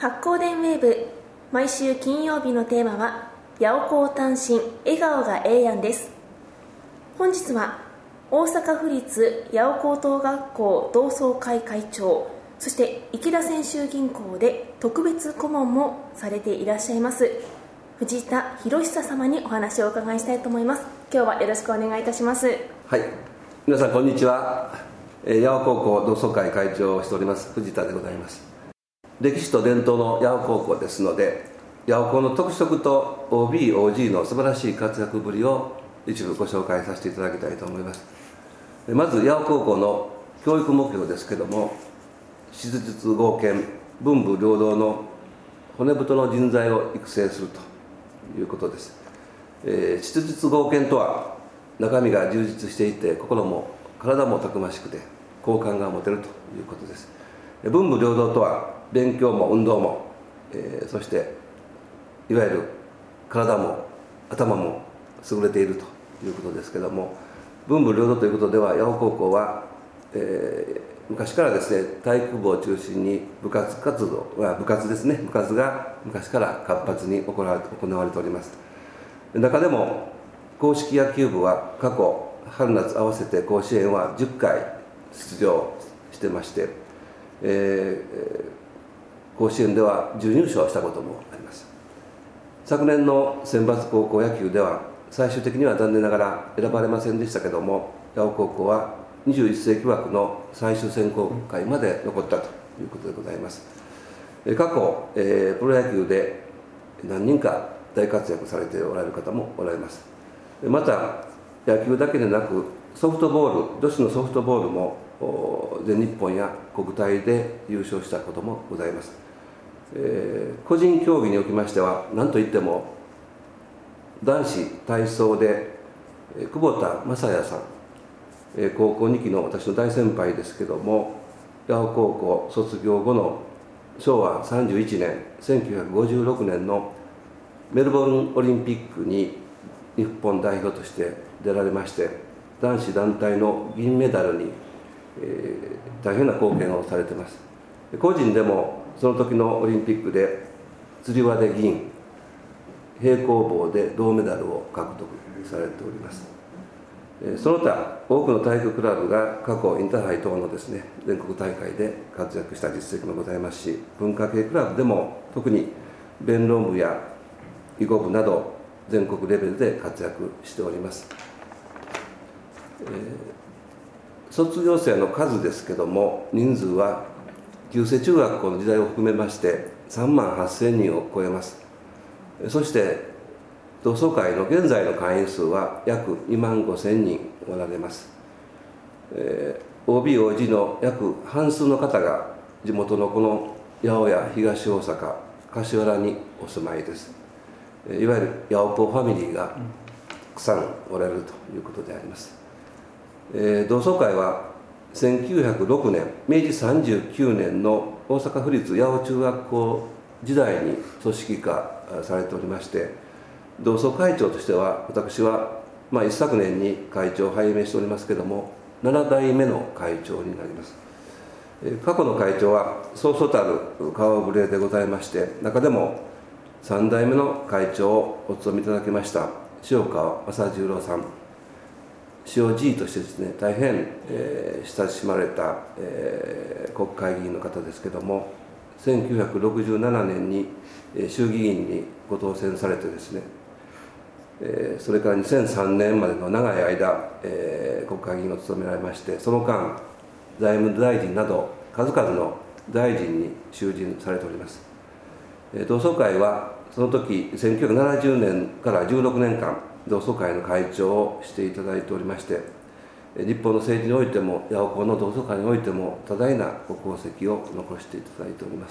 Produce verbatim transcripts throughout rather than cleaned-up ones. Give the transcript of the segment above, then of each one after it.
発光電ウェーブ、毎週金曜日のテーマは八百高単身笑顔がええやんです。本日は大阪府立八百高等学校同窓会会長、そして池田泉州銀行で特別顧問もされていらっしゃいます藤田博久様にお話をお伺いしたいと思います。今日はよろしくお願いいたします。 はい、皆さんこんにちは。八百高校同窓会会長をしております藤田でございます。歴史と伝統の八百高校ですので、八百高の特色と オービー、オージー の素晴らしい活躍ぶりを一部ご紹介させていただきたいと思います。まず八百高校の教育目標ですけども、質実剛健、文武両道の骨太の人材を育成するということです。えー、質実剛健とは、中身が充実していて心も体もたくましくて好感が持てるということです。文武両道とは、勉強も運動も、えー、そしていわゆる体も頭も優れているということですけども、文武両道ということでは八百高校は、えー、昔からですね、体育部を中心に部活活動は部活ですね部活が昔から活発に行われ行われております。中でも硬式野球部は過去春夏合わせて甲子園はじゅっかい出場してまして、えー甲子園では準優勝したこともあります。昨年の選抜高校野球では最終的には残念ながら選ばれませんでしたけども、八百高校はにじゅういっ世紀枠の最終選考会まで残ったということでございます。過去、えー、プロ野球で何人か大活躍されておられる方もおられます。また野球だけでなくソフトボール、女子のソフトボールも全日本や国体で優勝したこともございます。えー、個人競技におきましては何といっても男子体操で久保田正也さん、えー、高校にきの私の大先輩ですけども、八百高校卒業後のしょうわさんじゅういちねんせんきゅうひゃくごじゅうろくねんのメルボルンオリンピックに日本代表として出られまして、男子団体の銀メダルに、えー、大変な貢献をされています。個人でもその時のオリンピックでつり輪で銀、平行棒で銅メダルを獲得されております。その他多くの体育クラブが過去インターハイ等のですね全国大会で活躍した実績もございますし、文化系クラブでも特に弁論部や囲碁部など全国レベルで活躍しております。えー、卒業生の数ですけども、人数は旧制中学校の時代を含めましてさんまんはっせんにんを超えます。そして同窓会の現在の会員数は約にまんごせんにんおられます。えー、オービー、オージー の約半数の方が地元のこの八百や東大阪、柏原にお住まいです。いわゆる八百高ファミリーがたくさんおられるということであります。えー、同窓会はせんきゅうひゃくろくねん、めいじさんじゅうきゅうねんの大阪府立八百中学校時代に組織化されておりまして、同窓会長としては私は、まあ、一昨年に会長を拝命しておりますけれども、ななだいめの会長になります。過去の会長はそうそうたる顔ぶれでございまして、中でもさんだいめの会長をお務めいただきました塩川正十郎さん、塩 G としてですね、大変、えー、親しまれた、えー、国会議員の方ですけども、せんきゅうひゃくろくじゅうななねんに、えー、衆議院にご当選されてですね、えー、それからにせんさんねんまでの長い間、えー、国会議員を務められまして、その間財務大臣など数々の大臣に就任されております。えー、同窓会はその時せんきゅうひゃくななじゅうねんからじゅうろくねんかん同窓会の会長をしていただいておりまして、日本の政治においても八百高の同窓会においても多大なご功績を残していただいております。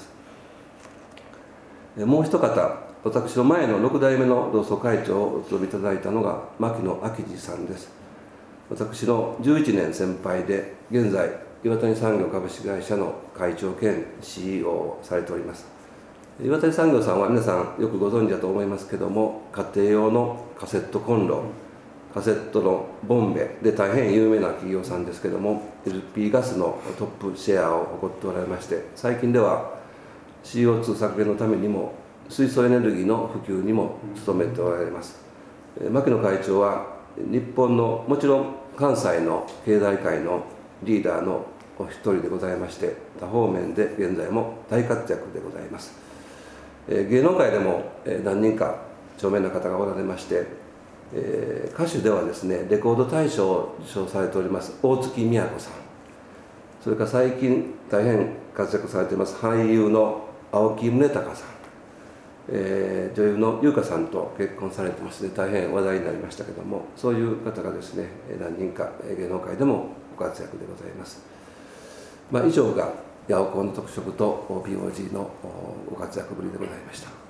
もう一方、私の前のろくだいめの同窓会長をお務めいただいたのが牧野昭二さんです。私のじゅういちねん先輩で、現在岩谷産業株式会社の会長兼 シーイーオー をされております。岩谷産業さんは皆さんよくご存知だと思いますけども、家庭用のカセットコンロ、カセットのボンベで大変有名な企業さんですけども、 エルピー ガスのトップシェアを誇っておられまして、最近ではシーオーツー 削減のためにも水素エネルギーの普及にも努めておられます。牧野会長は日本のもちろん関西の経済界のリーダーのお一人でございまして、多方面で現在も大活躍でございます。芸能界でも何人か著名な方がおられまして、歌手ではですねレコード大賞を受賞されております大月みや子さん、それから最近大変活躍されています俳優の青木宗隆さん、えー、女優の優香さんと結婚されてますね、大変話題になりましたけども、そういう方がですね何人か芸能界でもご活躍でございます。まあ、以上が八尾校の特色と ピーオージー のご活躍ぶりでございました。